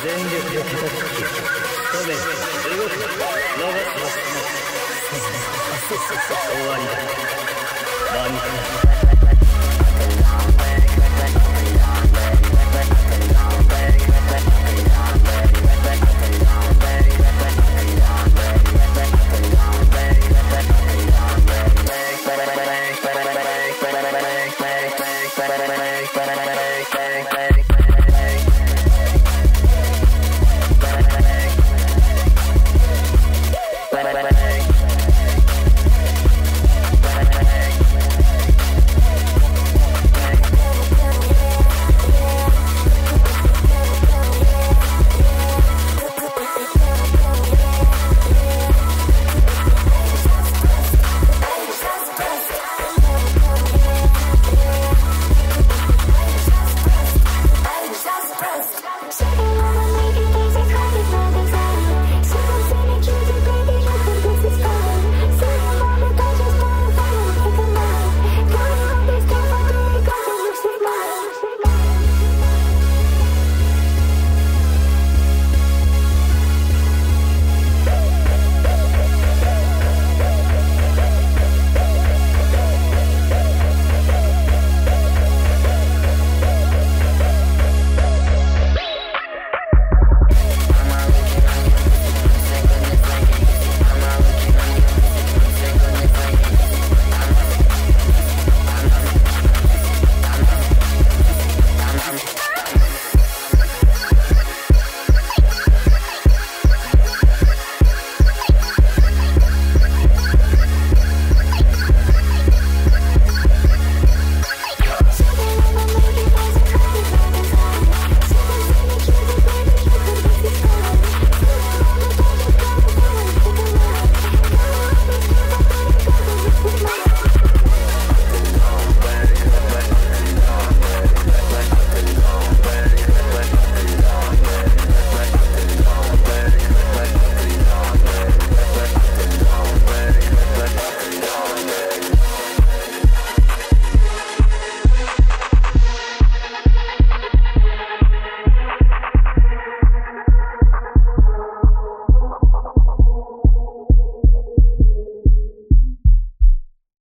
全力で叩きつけ、止め、動く、逃すな。終わりだ。ワニカ。Bang, bang, bang, bang, bang, bang, bang, bang, bang, bang, bang, bang, bang.